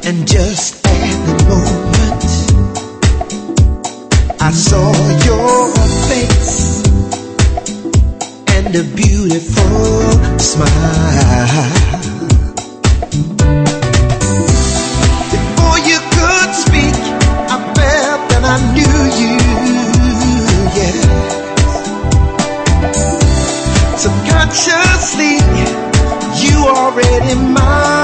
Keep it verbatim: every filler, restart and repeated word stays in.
And just at the moment I saw your face and a beautiful smile. Before you could speak, I felt that I knew you, yeah. Subconsciously, you already mine.